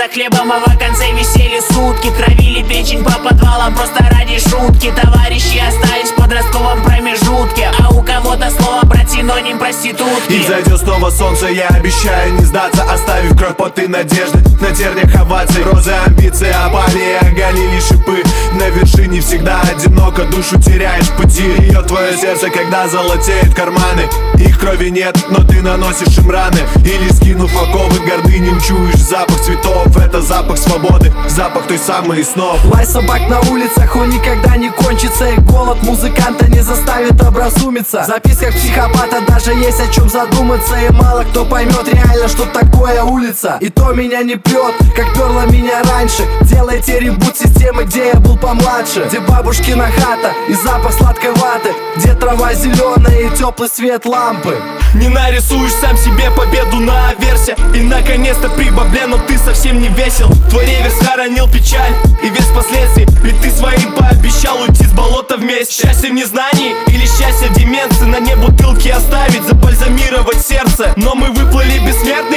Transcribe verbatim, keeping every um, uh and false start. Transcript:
хлебом, а в конце висели сутки. Травили печень по подвалам просто ради шутки. Товарищи остались в подростковом промежутке, а у кого-то слово брат синоним проститутки. И зайдет снова солнце, я обещаю не сдаться, оставив кровь, поты, надежды на терниях оваций. Розы амбиции опали и оголили шипы. На вершине всегда одиноко, душу теряешь в пути. Ее твое сердце, когда золотеют карманы. Их крови нет, но ты наносишь им раны. Или скинув оковы гордыням, чуешь запах цветов. Это запах свободы, запах той самой из снов. Лай собак на улицах, он никогда не кончится. И голод музыканта не заставит образумиться. В записках психопата даже есть о чем задуматься. И мало кто поймет реально, что такое улица. И то меня не прет, как перла меня раньше. Делайте ребут системы, где я был помладше. Где бабушкина хата и запах сладкой ваты. Где трава зеленая и теплый свет лампы. Не нарисуешь сам себе победу на аверсе. И наконец-то при бабле, но ты совсем не весел. Твой реверс хоронил печаль и вес последствий. Ведь ты своим пообещал уйти с болота вместе. Счастье в незнании или счастье в деменции. На дне бутылки оставить, забальзамировать сердце. Но мы выплыли бессмертно